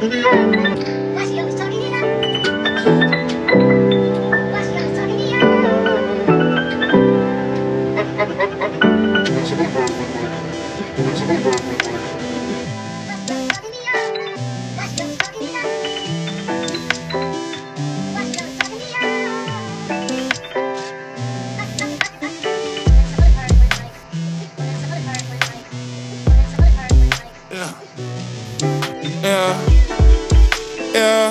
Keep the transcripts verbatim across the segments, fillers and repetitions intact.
Yeah, yeah,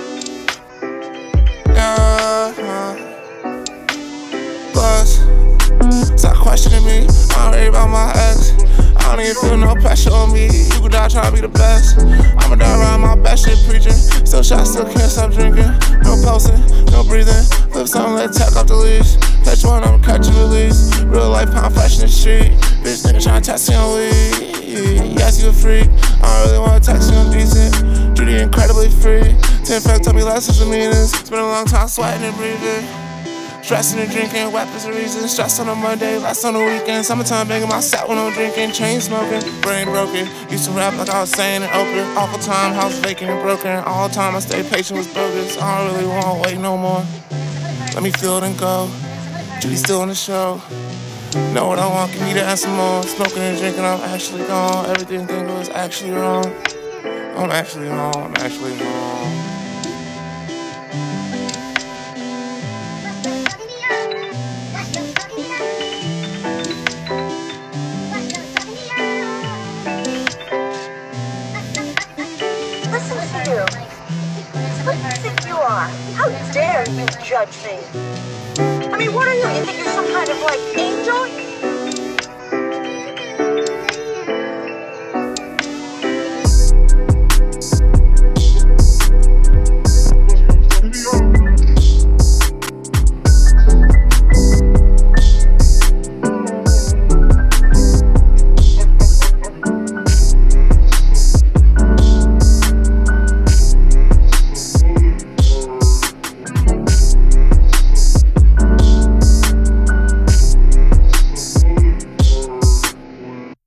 yeah. Plus, stop questioning me. I'm worried about my ex. I don't even feel no pressure on me. You could die trying to be the best. I'ma die around my best shit preaching. Still shot, still can't stop drinking. No posting, no breathing. Flip something, let tech off the leash. Catch one, I'm catching the lease. Real life, pound fresh in the street. Bitch nigga tryna test me on weed. Yes, you a freak. I don't really wanna text you, I'm decent. Judy incredibly free. Ten fact told me less of the meanings. It's been a long time sweating and breathing. Stressing and drinking, weapons and reasons. Stress on a Monday, less on the weekend. Summertime banging my set when I'm drinking. Chain smoking, brain broken. Used to rap like I was saying and open. Awful time, house vacant and broken. All the time I stay patient was bogus. I don't really want to wait no more. Let me feel it and go. Judy still on the show. Know what I want, give me the answer more. Smoking and drinking, I'm actually gone. Everything thinking was actually wrong. I'm actually home, I'm actually home. Listen to you. What do you think you are? How dare you judge me? I mean, what are you? You think you're some kind of, like, angel?